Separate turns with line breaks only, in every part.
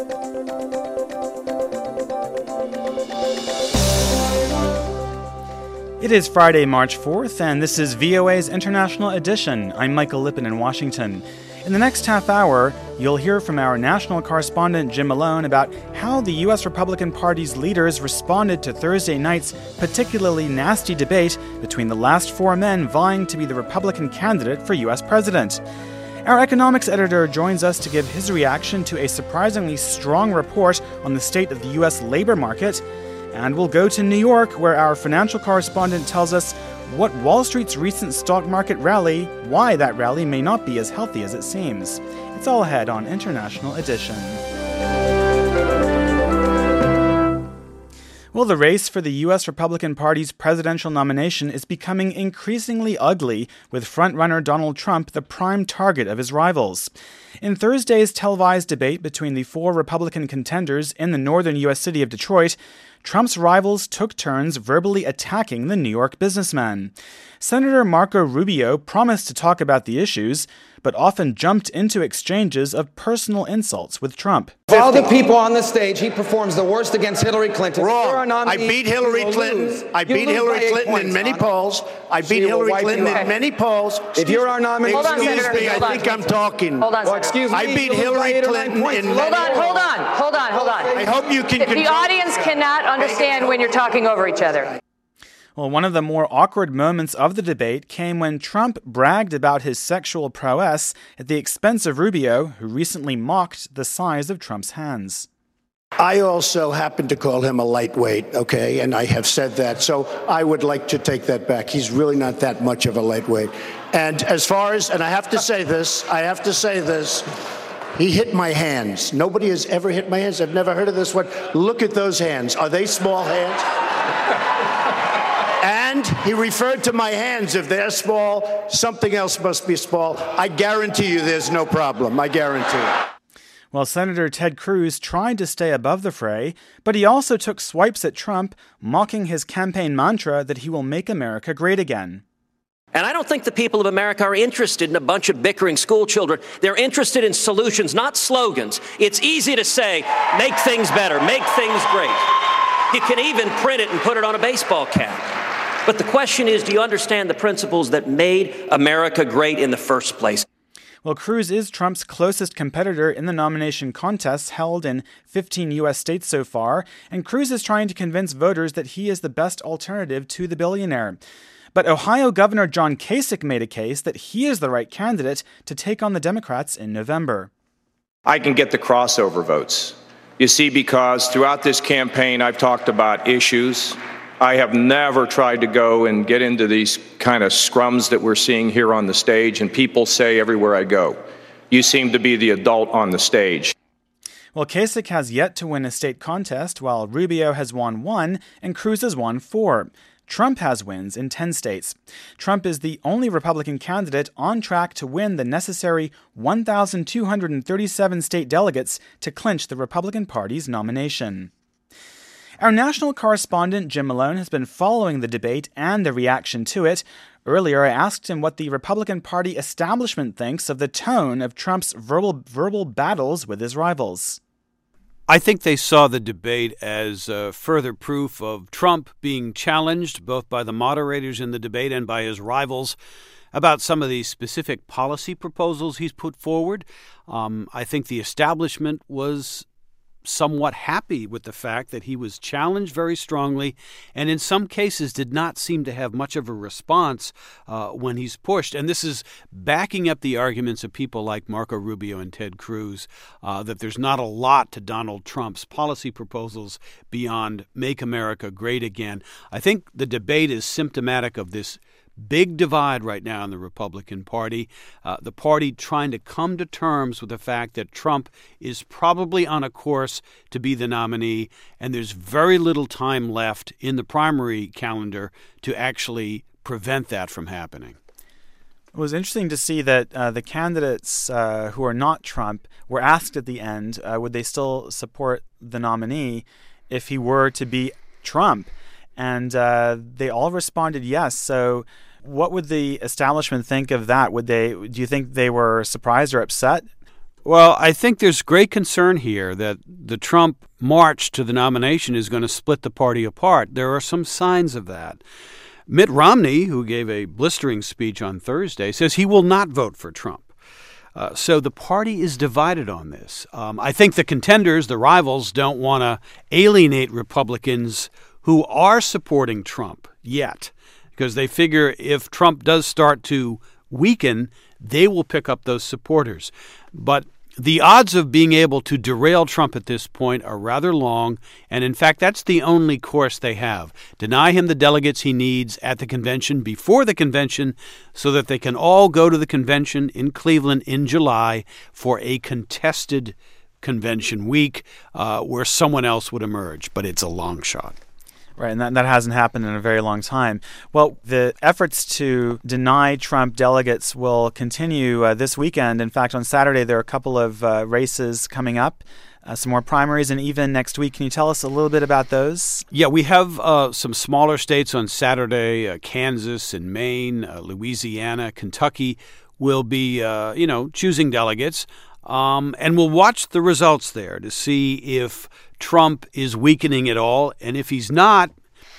It is Friday, March 4th, and this is VOA's International Edition. I'm Michael Lippin in Washington. In the next half hour, you'll hear from our national correspondent Jim Malone about how the U.S. Republican Party's leaders responded to Thursday night's particularly nasty debate between the last four men vying to be the Republican candidate for U.S. president. Our economics editor joins us to give his reaction to a surprisingly strong report on the state of the U.S. labor market. And we'll go to New York, where our financial correspondent tells us what Wall Street's recent stock market rally, why that rally may not be as healthy as it seems. It's all ahead on International Edition. Well, the race for the U.S. Republican Party's presidential nomination is becoming increasingly ugly, with frontrunner Donald Trump the prime target of his rivals. In Thursday's televised debate between the four Republican contenders in the northern U.S. city of Detroit, Trump's rivals took turns verbally attacking the New York businessman. Senator Marco Rubio promised to talk about the issues, but often jumped into exchanges of personal insults with Trump.
Of all the people on the stage, he performs the worst against Hillary Clinton.
Wrong. I beat Hillary Clinton. I beat Hillary Clinton in many polls. I beat Hillary Clinton in many polls.
If you're our nominee,
excuse me, I think I'm talking.
Hold on,
well, excuse me.
I beat Hillary Clinton in many polls.
Hold on.
I hope you can
The audience cannot understand when you're talking over each other.
Well, one of the more awkward moments of the debate came when Trump bragged about his sexual prowess at the expense of Rubio, who recently mocked the size of Trump's hands.
I also happen to call him a lightweight, okay, and I have said that, so I would like to take that back. He's really not that much of a lightweight. And as far as, and I have to say this, he hit my hands. Nobody has ever hit my hands. I've never heard of this one. Look at those hands. Are they small hands? And he referred to my hands. If they're small, something else must be small. I guarantee you there's no problem. I guarantee it.
Well, Senator Ted Cruz tried to stay above the fray, but he also took swipes at Trump, mocking his campaign mantra that he will make America great again.
And I don't think the people of America are interested in a bunch of bickering school children. They're interested in solutions, not slogans. It's easy to say, make things better, make things great. You can even print it and put it on a baseball cap. But the question is, do you understand the principles that made America great in the first place?
Well, Cruz is Trump's closest competitor in the nomination contests held in 15 U.S. states so far, and Cruz is trying to convince voters that he is the best alternative to the billionaire. But Ohio Governor John Kasich made a case that he is the right candidate to take on the Democrats in November.
I can get the crossover votes. You see, because throughout this campaign, I've talked about issues. I have never tried to go and get into these kind of scrums that we're seeing here on the stage, and people say everywhere I go, you seem to be the adult on the stage.
Well, Kasich has yet to win a state contest, while Rubio has won 1 and Cruz has won 4. Trump has wins in 10 states. Trump is the only Republican candidate on track to win the necessary 1,237 state delegates to clinch the Republican Party's nomination. Our national correspondent Jim Malone has been following the debate and the reaction to it. Earlier, I asked him what the Republican Party establishment thinks of the tone of Trump's verbal battles with his rivals.
I think they saw the debate as further proof of Trump being challenged both by the moderators in the debate and by his rivals about some of the specific policy proposals he's put forward. I think the establishment was somewhat happy with the fact that he was challenged very strongly and in some cases did not seem to have much of a response when he's pushed. And this is backing up the arguments of people like Marco Rubio and Ted Cruz that there's not a lot to Donald Trump's policy proposals beyond make America great again. I think the debate is symptomatic of this big divide right now in the Republican Party, the party trying to come to terms with the fact that Trump is probably on a course to be the nominee, and there's very little time left in the primary calendar to actually prevent that from happening.
It was interesting to see that the candidates who are not Trump were asked at the end, would they still support the nominee if he were to be Trump? And they all responded yes. So what would the establishment think of that? Do you think they were surprised or upset?
Well, I think there's great concern here that the Trump march to the nomination is going to split the party apart. There are some signs of that. Mitt Romney, who gave a blistering speech on Thursday, says he will not vote for Trump. So the party is divided on this. I think the contenders, the rivals, don't want to alienate Republicans who are supporting Trump yet, because they figure if Trump does start to weaken, they will pick up those supporters. But the odds of being able to derail Trump at this point are rather long, and in fact, that's the only course they have. Deny him the delegates he needs at the convention, before the convention, so that they can all go to the convention in Cleveland in July for a contested convention week where someone else would emerge. But it's a long shot.
Right, and that hasn't happened in a very long time. Well, the efforts to deny Trump delegates will continue this weekend. In fact, on Saturday, there are a couple of races coming up, some more primaries, and even next week. Can you tell us a little bit about those?
Yeah, we have some smaller states on Saturday. Kansas and Maine, Louisiana, Kentucky will be, choosing delegates. And we'll watch the results there to see if Trump is weakening at all. And if he's not,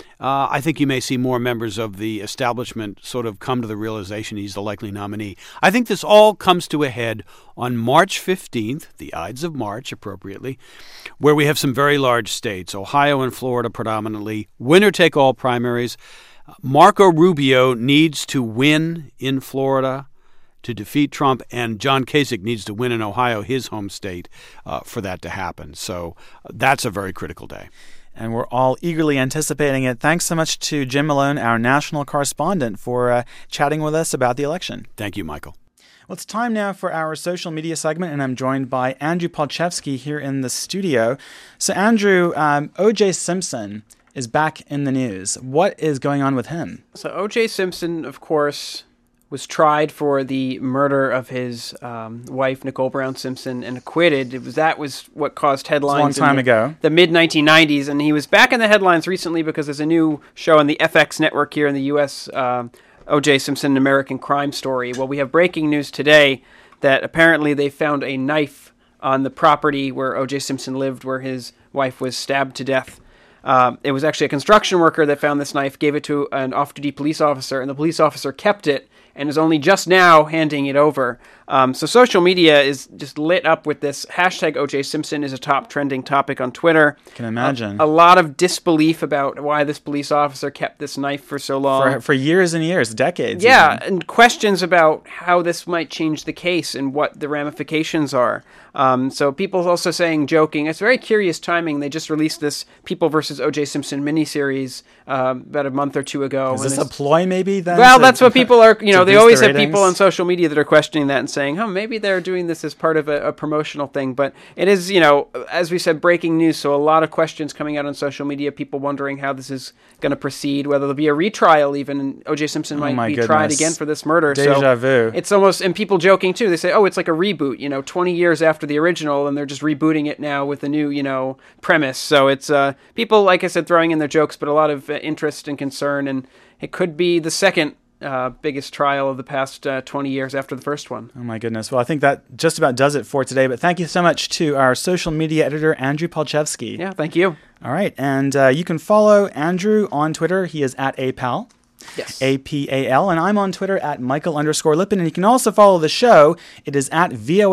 I think you may see more members of the establishment sort of come to the realization he's the likely nominee. I think this all comes to a head on March 15th, the Ides of March, appropriately, where we have some very large states, Ohio and Florida predominantly, winner-take-all primaries. Marco Rubio needs to win in Florida to defeat Trump, and John Kasich needs to win in Ohio, his home state, for that to happen. So that's a very critical day.
And we're all eagerly anticipating it. Thanks so much to Jim Malone, our national correspondent, for chatting with us about the election.
Thank you, Michael.
Well, it's time now for our social media segment, and I'm joined by Andrew Palczewski here in the studio. So, Andrew, O.J. Simpson is back in the news. What is going on with him?
So O.J. Simpson, of course, was tried for the murder of his wife, Nicole Brown Simpson, and acquitted. That was what caused headlines.
It was a long time ago.
The mid-1990s, and he was back in the headlines recently because there's a new show on the FX network here in the U.S., O.J. Simpson, An American Crime Story. Well, we have breaking news today that apparently they found a knife on the property where O.J. Simpson lived, where his wife was stabbed to death. It was actually a construction worker that found this knife, gave it to an off-duty police officer, and the police officer kept it and is only just now handing it over. So social media is just lit up with this. Hashtag O.J. Simpson is a top trending topic on Twitter.
Can imagine.
A lot of disbelief about why this police officer kept this knife for so long.
For years and years, decades.
Yeah,
even.
And questions about how this might change the case and what the ramifications are. So people also saying, joking, it's very curious timing. They just released this People versus O.J. Simpson miniseries about a month or two ago.
Is this a ploy maybe then?
Well, that's what people are, they always have
ratings?
people on social media that are questioning that and saying, maybe they're doing this as part of a promotional thing. But it is, as we said, breaking news. So a lot of questions coming out on social media, people wondering how this is going to proceed, whether there'll be a retrial even, and O.J. Simpson might be tried again for this murder.
Deja vu.
It's almost, and people joking too, they say, it's like a reboot, 20 years after the original, and they're just rebooting it now with a new, premise. So it's people, like I said, throwing in their jokes, but a lot of interest and concern, and it could be the second biggest trial of the past 20 years after the first one.
Oh my goodness. Well, I think that just about does it for today, but thank you so much to our social media editor, Andrew Palczewski.
Yeah, thank you.
All right, and you can follow Andrew on Twitter. He is at APAL.
Yes.
APAL, and I'm on Twitter at Michael_Lippin, and you can also follow the show. It is at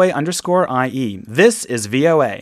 VOA_IE. This is VOA.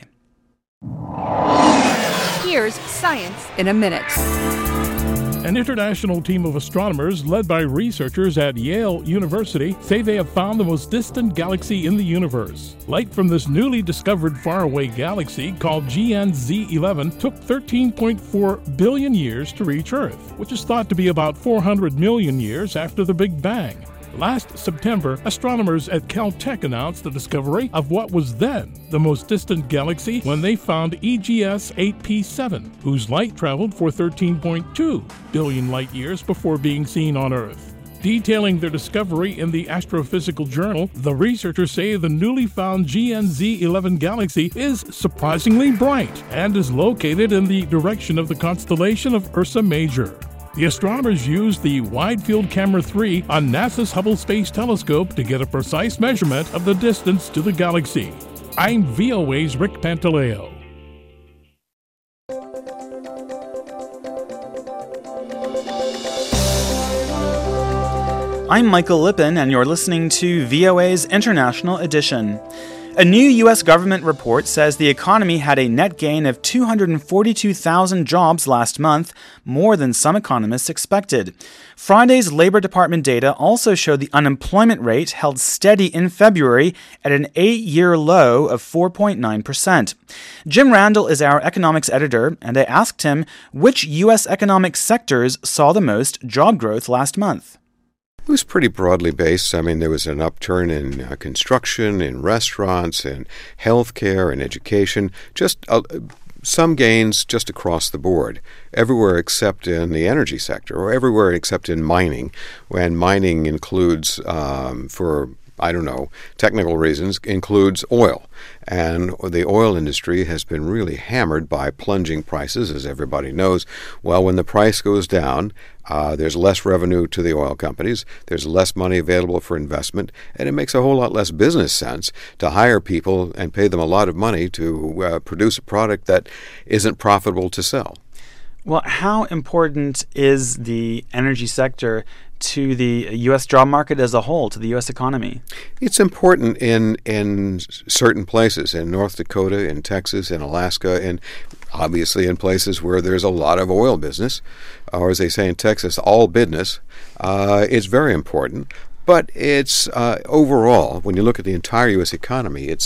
Here's Science in a Minute.
An international team of astronomers led by researchers at Yale University say they have found the most distant galaxy in the universe. Light from this newly discovered faraway galaxy, called GN-Z11, took 13.4 billion years to reach Earth, which is thought to be about 400 million years after the Big Bang. Last September, astronomers at Caltech announced the discovery of what was then the most distant galaxy when they found EGS 8P7, whose light traveled for 13.2 billion light-years before being seen on Earth. Detailing their discovery in the Astrophysical Journal, the researchers say the newly found GN-Z11 galaxy is surprisingly bright and is located in the direction of the constellation of Ursa Major. The astronomers used the Wide Field Camera 3 on NASA's Hubble Space Telescope to get a precise measurement of the distance to the galaxy. I'm VOA's Rick Pantaleo.
I'm Michael Lippin, and you're listening to VOA's International Edition. A new U.S. government report says the economy had a net gain of 242,000 jobs last month, more than some economists expected. Friday's Labor Department data also showed the unemployment rate held steady in February at an 8-year low of 4.9%. Jim Randall is our economics editor, and I asked him which U.S. economic sectors saw the most job growth last month.
It was pretty broadly based. I mean, there was an upturn in construction, in restaurants, in healthcare, and education, just some gains just across the board, everywhere except in the energy sector, or everywhere except in mining, when mining includes, technical reasons, includes oil. And the oil industry has been really hammered by plunging prices, as everybody knows. Well, when the price goes down, there's less revenue to the oil companies, there's less money available for investment, and it makes a whole lot less business sense to hire people and pay them a lot of money to produce a product that isn't profitable to sell.
Well, how important is the energy sector to the U.S. job market as a whole, to the U.S. economy?
It's important in certain places, in North Dakota, in Texas, in Alaska, and obviously in places where there's a lot of oil business, or as they say in Texas, all business. It's very important. But it's overall, when you look at the entire U.S. economy, it's,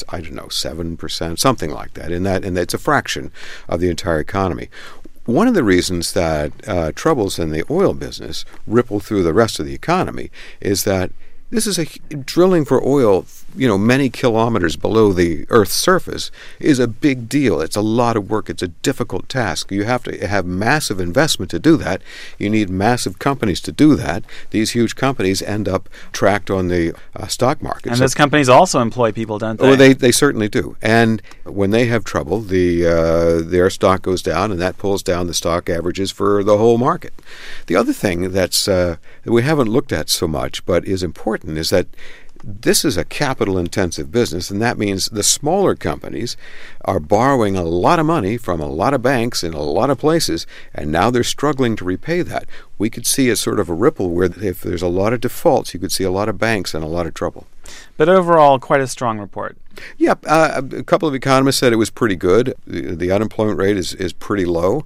7%, something like that, and it's a fraction of the entire economy. One of the reasons that troubles in the oil business ripple through the rest of the economy is that this is drilling for oil, many kilometers below the Earth's surface is a big deal. It's a lot of work. It's a difficult task. You have to have massive investment to do that. You need massive companies to do that. These huge companies end up tracked on the stock market.
And those companies also employ people, don't they?
Oh, they certainly do. And when they have trouble, their stock goes down, and that pulls down the stock averages for the whole market. The other thing that we haven't looked at so much, but is important, is that this is a capital-intensive business, and that means the smaller companies are borrowing a lot of money from a lot of banks in a lot of places, and now they're struggling to repay that. We could see a sort of a ripple where if there's a lot of defaults, you could see a lot of banks in a lot of trouble.
But overall, quite a strong report.
Yeah, a couple of economists said it was pretty good. The unemployment rate is pretty low,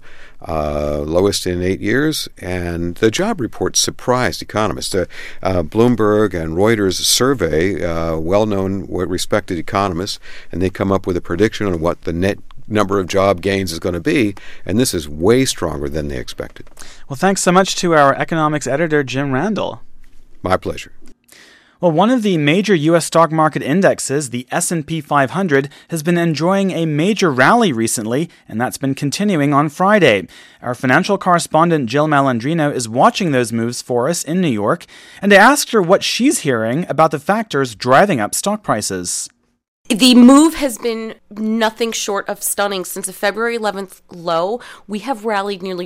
lowest in 8 years, and the job report surprised economists. Bloomberg and Reuters survey well-known, respected economists, and they come up with a prediction on what the net number of job gains is going to be, and this is way stronger than they expected.
Well, thanks so much to our economics editor, Jim Randall.
My pleasure.
Well, one of the major U.S. stock market indexes, the S&P 500, has been enjoying a major rally recently, and that's been continuing on Friday. Our financial correspondent Jill Malandrino is watching those moves for us in New York, and I asked her what she's hearing about the factors driving up stock prices.
The move has been nothing short of stunning. Since the February 11th low, we have rallied nearly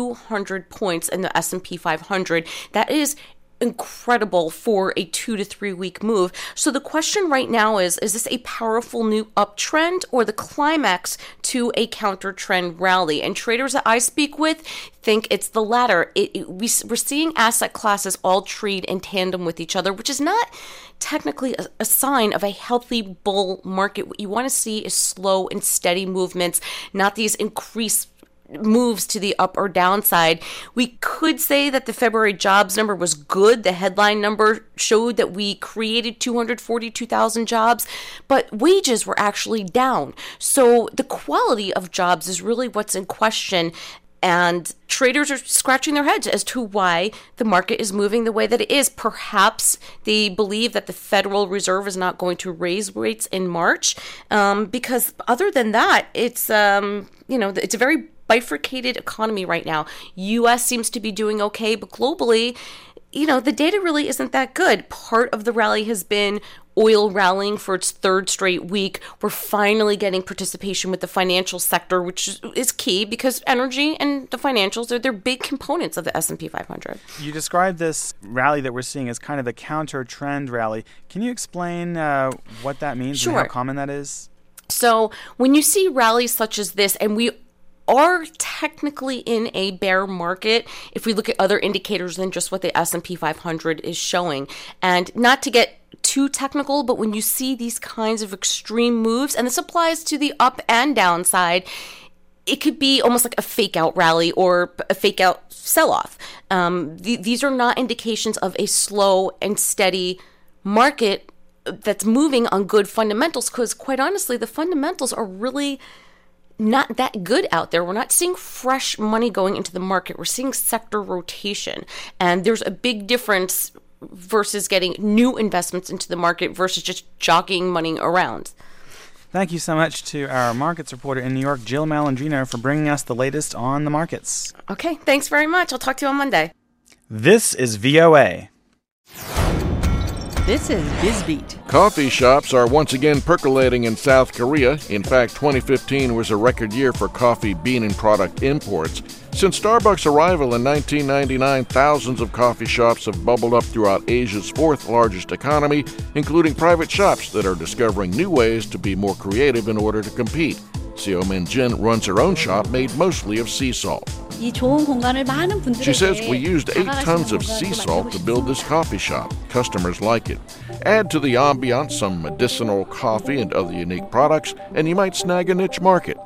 200 points in the S&P 500. That is incredible for a 2 to 3 week move. So the question right now is this a powerful new uptrend or the climax to a counter trend rally? And traders that I speak with think it's the latter. We're seeing asset classes all trade in tandem with each other, which is not technically a sign of a healthy bull market. What you want to see is slow and steady movements, not these increased moves to the up or downside. We could say that the February jobs number was good. The headline number showed that we created 242,000 jobs, but wages were actually down. So the quality of jobs is really what's in question. And traders are scratching their heads as to why the market is moving the way that it is. Perhaps they believe that the Federal Reserve is not going to raise rates in March, because other than that, it's it's a very bifurcated economy right now. U.S. seems to be doing okay, but globally, the data really isn't that good. Part of the rally has been oil rallying for its third straight week. We're finally getting participation with the financial sector, which is key because energy and the financials they're big components of the S&P 500.
You described this rally that we're seeing as kind of a counter-trend rally. Can you explain what that means
Sure.
and how common that is?
So when you see rallies such as this, and we are technically in a bear market if we look at other indicators than just what the S&P 500 is showing. And not to get too technical, but when you see these kinds of extreme moves, and this applies to the up and down side, it could be almost like a fake out rally or a fake out sell-off. These are not indications of a slow and steady market that's moving on good fundamentals, because quite honestly, the fundamentals are really not that good out there. We're not seeing fresh money going into the market. We're seeing sector rotation. And there's a big difference versus getting new investments into the market versus just jockeying money around.
Thank you so much to our markets reporter in New York, Jill Malandrino, for bringing us the latest on the markets.
Okay, thanks very much. I'll talk to you on Monday.
This is VOA.
This is BizBeat.
Coffee shops are once again percolating in South Korea. In fact, 2015 was a record year for coffee bean and product imports. Since Starbucks' arrival in 1999, thousands of coffee shops have bubbled up throughout Asia's fourth largest economy, including private shops that are discovering new ways to be more creative in order to compete. Seo Min-jin runs her own shop made mostly of sea salt. She says, we used 8 tons of sea salt to build this coffee shop. Customers like it. Add to the ambiance some medicinal coffee and other unique products, and you might snag a niche market.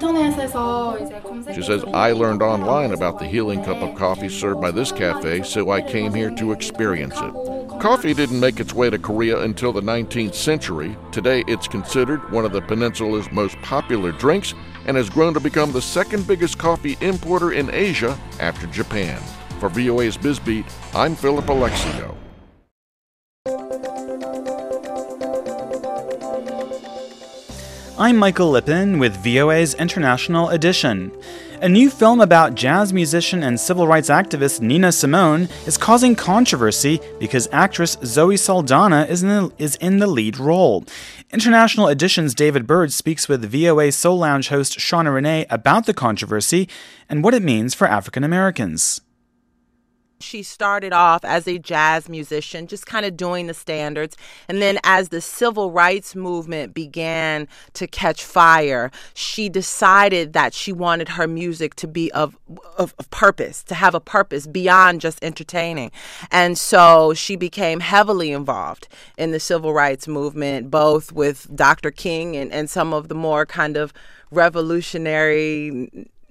She says, I learned online about the healing cup of coffee served by this cafe, so I came here to experience it. Coffee didn't make its way to Korea until the 19th century. Today, it's considered one of the peninsula's most popular drinks and has grown to become the second biggest coffee importer in Asia after Japan. For VOA's BizBeat, I'm Philip Alexico.
I'm Michael Lippin with VOA's International Edition. A new film about jazz musician and civil rights activist Nina Simone is causing controversy because actress Zoe Saldana is in the lead role. International Edition's David Bird speaks with VOA Soul Lounge host Shauna Renee about the controversy and what it means for African Americans.
She started off as a jazz musician, just kind of doing the standards. And then as the civil rights movement began to catch fire, she decided that she wanted her music to be of purpose, to have a purpose beyond just entertaining. And so she became heavily involved in the civil rights movement, both with Dr. King and some of the more kind of revolutionary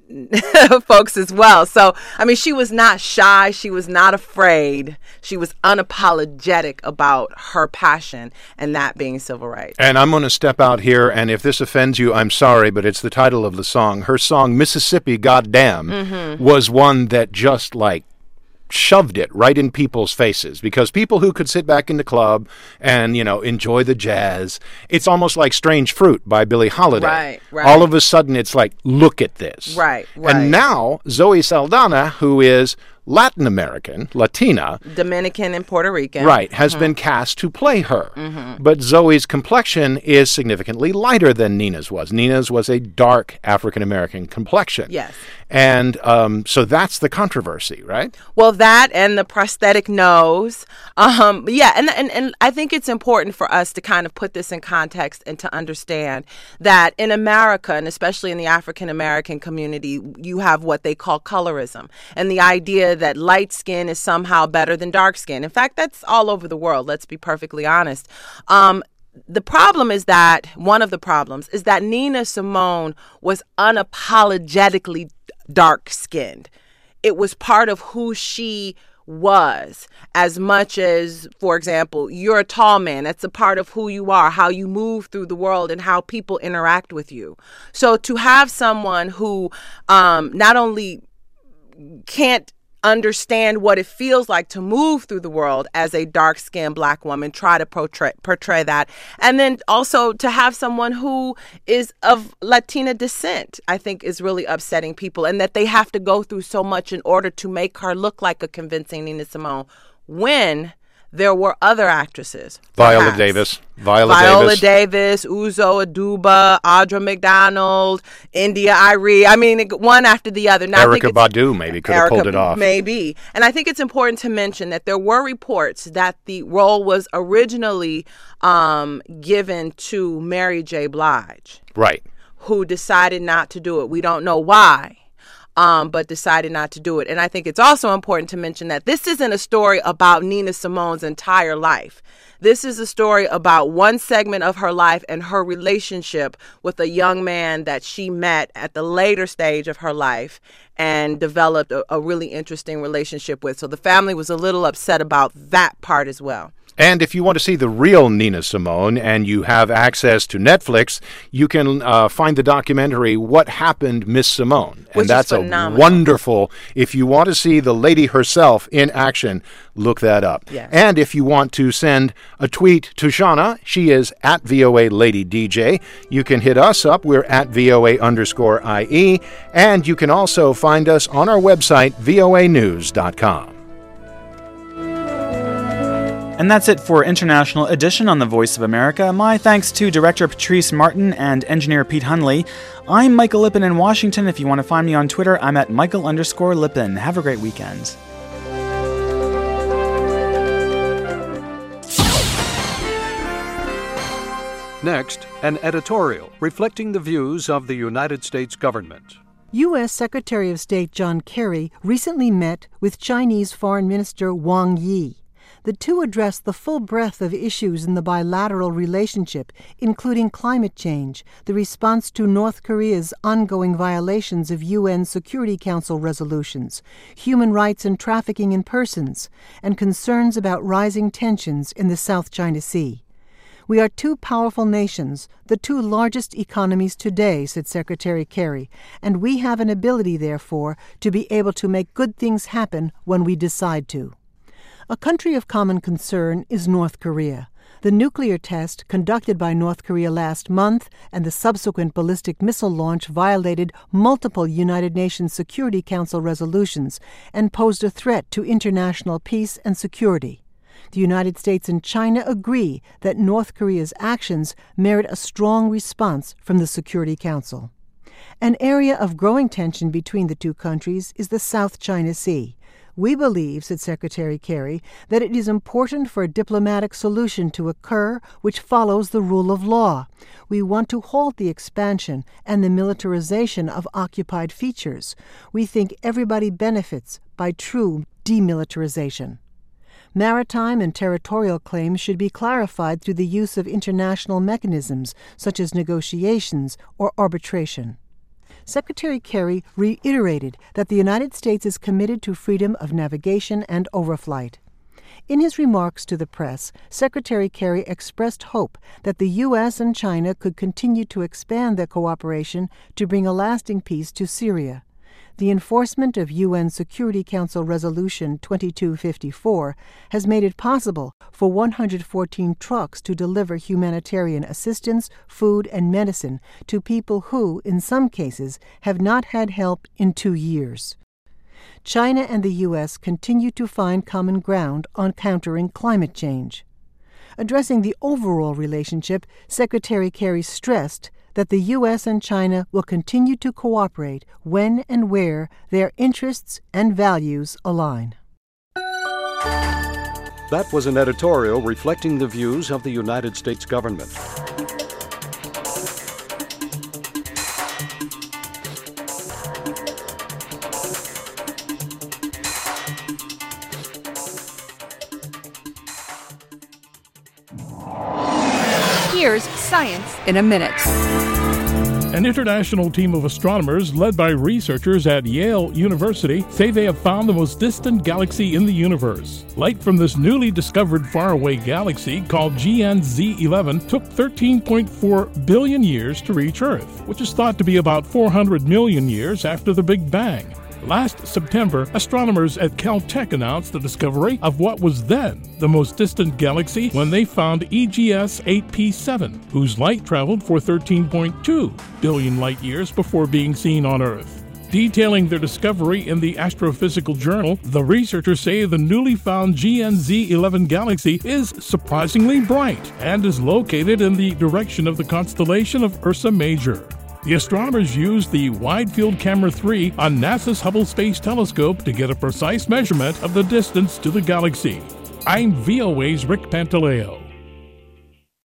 folks as well. So, I mean, she was not shy. She was not afraid. She was unapologetic about her passion, and that being civil rights.
And I'm going to step out here, and if this offends you, I'm sorry, but it's the title of the song. Her song, Mississippi Goddamn, was one that just shoved it right in people's faces, because people who could sit back in the club and, enjoy the jazz, it's almost like Strange Fruit by Billie Holiday.
Right.
All of a sudden, it's like, look at this.
Right.
And now, Zoe Saldana, who is Latin American, Latina,
Dominican and Puerto Rican.
Right, has been cast to play her. But Zoe's complexion is significantly lighter than Nina's was. Nina's was a dark African-American complexion.
Yes.
And so that's the controversy, right?
Well, that and the prosthetic nose. Yeah, and I think it's important for us to kind of put this in context and to understand that in America, and especially in the African-American community, you have what they call colorism. And the idea that light skin is somehow better than dark skin. In fact, that's all over the world, let's be perfectly honest. The problem is that, one of the problems is that Nina Simone was unapologetically dark-skinned. It was part of who she was, as much as, for example, you're a tall man. That's a part of who you are, how you move through the world and how people interact with you. So to have someone who not only can't understand what it feels like to move through the world as a dark-skinned Black woman, try to portray that. And then also to have someone who is of Latina descent, I think is really upsetting people, and that they have to go through so much in order to make her look like a convincing Nina Simone, when there were other actresses.
Viola Davis,
Uzo Aduba, Audra McDonald, India Arie. I mean, one after the other. Now,
Erykah Badu maybe could have pulled it off.
Maybe. And I think it's important to mention that there were reports that the role was originally given to Mary J. Blige.
Right.
Who decided not to do it. We don't know why. But decided not to do it. And I think it's also important to mention that this isn't a story about Nina Simone's entire life. This is a story about one segment of her life and her relationship with a young man that she met at the later stage of her life and developed a really interesting relationship with. So the family was a little upset about that part as well.
And if you want to see the real Nina Simone and you have access to Netflix, you can find the documentary What Happened, Miss Simone. And that's a wonderful, if you want to see the lady herself in action, look that up.
Yes.
And if you want to send a tweet to Shauna, she is at VOA Lady DJ. You can hit us up. We're at VOA_IE. And you can also find us on our website, voanews.com.
And that's it for International Edition on the Voice of America. My thanks to Director Patrice Martin and Engineer Pete Hunley. I'm Michael Lippin in Washington. If you want to find me on Twitter, I'm at Michael_Lippin. Have a great weekend.
Next, an editorial reflecting the views of the United States government.
U.S. Secretary of State John Kerry recently met with Chinese Foreign Minister Wang Yi. The two addressed the full breadth of issues in the bilateral relationship, including climate change, the response to North Korea's ongoing violations of UN Security Council resolutions, human rights and trafficking in persons, and concerns about rising tensions in the South China Sea. We are two powerful nations, the two largest economies today, said Secretary Kerry, and we have an ability, therefore, to be able to make good things happen when we decide to. A country of common concern is North Korea. The nuclear test conducted by North Korea last month and the subsequent ballistic missile launch violated multiple United Nations Security Council resolutions and posed a threat to international peace and security. The United States and China agree that North Korea's actions merit a strong response from the Security Council. An area of growing tension between the two countries is the South China Sea. We believe, said Secretary Kerry, that it is important for a diplomatic solution to occur which follows the rule of law. We want to halt the expansion and the militarization of occupied features. We think everybody benefits by true demilitarization. Maritime and territorial claims should be clarified through the use of international mechanisms such as negotiations or arbitration. Secretary Kerry reiterated that the United States is committed to freedom of navigation and overflight. In his remarks to the press, Secretary Kerry expressed hope that the U.S. and China could continue to expand their cooperation to bring a lasting peace to Syria. The enforcement of UN Security Council Resolution 2254 has made it possible for 114 trucks to deliver humanitarian assistance, food, and medicine to people who, in some cases, have not had help in 2 years. China and the U.S. continue to find common ground on countering climate change. Addressing the overall relationship, Secretary Kerry stressed that the U.S. and China will continue to cooperate when and where their interests and values align.
That was an editorial reflecting the views of the United States government.
Here's Science in a Minute.
An international team of astronomers led by researchers at Yale University say they have found the most distant galaxy in the universe. Light from this newly discovered faraway galaxy, called GN-Z11, took 13.4 billion years to reach Earth, which is thought to be about 400 million years after the Big Bang. Last September, astronomers at Caltech announced the discovery of what was then the most distant galaxy when they found EGS 8P7, whose light traveled for 13.2 billion light years before being seen on Earth. Detailing their discovery in the Astrophysical Journal, the researchers say the newly found GNZ 11 galaxy is surprisingly bright and is located in the direction of the constellation of Ursa Major. The astronomers used the Wide Field Camera 3 on NASA's Hubble Space Telescope to get a precise measurement of the distance to the galaxy. I'm VOA's Rick Pantaleo.